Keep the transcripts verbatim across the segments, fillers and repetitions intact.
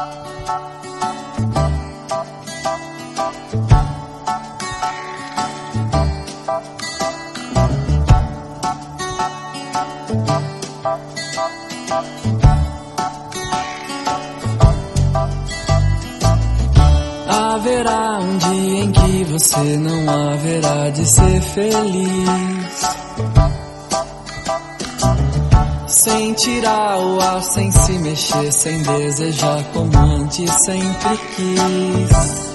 Haverá um dia em que você não haverá de ser feliz, sem tirar o ar, sem se mexer, sem desejar como antes sempre quis.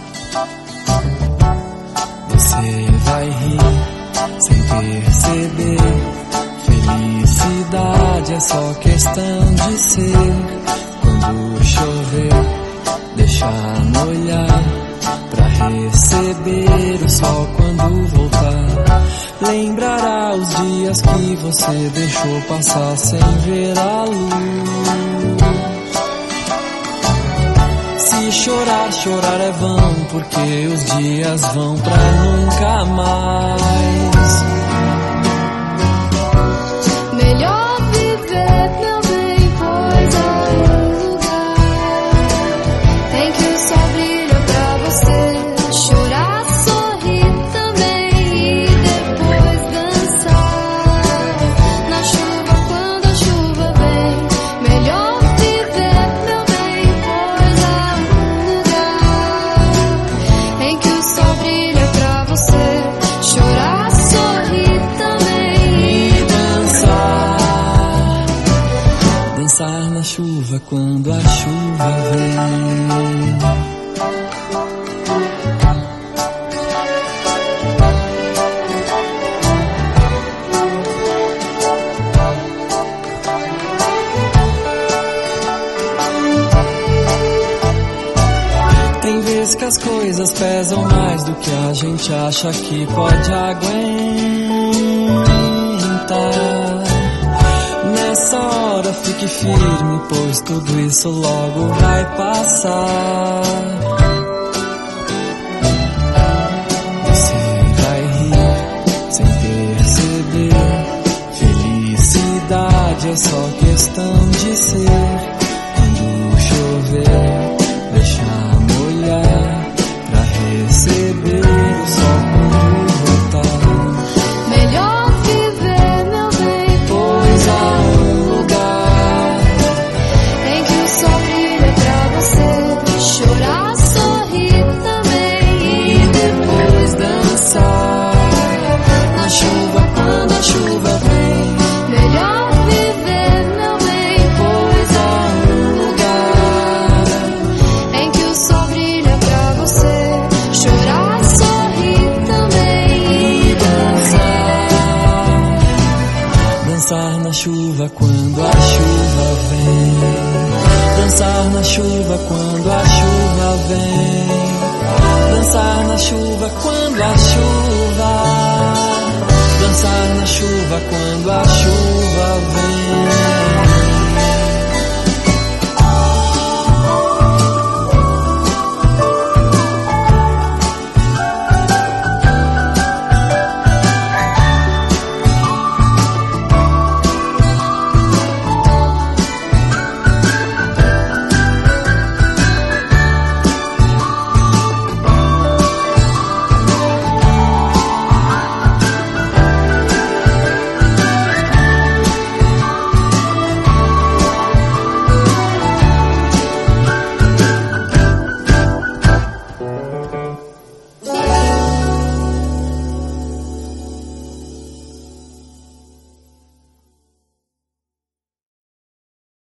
Você vai rir sem perceber, felicidade é só questão de ser. Quando chover, deixar molhar, pra receber o sol quando voltar. Lembrará os dias que você deixou passar sem ver a luz. Se chorar, chorar é vão, porque os dias vão pra nunca mais. Melhor viver, meu bem, pois há um lugar em que o sol brilha pra você. Chorar, sorrir também e depois dançar na chuva quando a chuva vem. Melhor viver, meu bem, pois há um lugar em que o sol brilha pra você. Chorar, sorrir também e dançar. Dançar na chuva quando a chuva vem. Tem vezes que as coisas pesam mais do que a gente acha que pode aguentar. Nessa hora fique firme, pois tudo isso logo vai passar. Você vai rir sem perceber, felicidade é só questão de ser. Quando chover, deixar molhar, pra receber o sol quando voltar. melhor viver, meu bem, Pois há um lugar em que o sol brilha pra você. Chorar, sorrir também e depois dançar na chuva quando a chuva vem. melhor viver, meu bem, Pois há um lugar em que o sol brilha pra você. Chorar, sorrir também e dançar. Dançar na chuva quando a chuva vem. Dançar na chuva quando a chuva vem. Dançar na chuva quando a chuva. Dançar na chuva quando a chuva vem.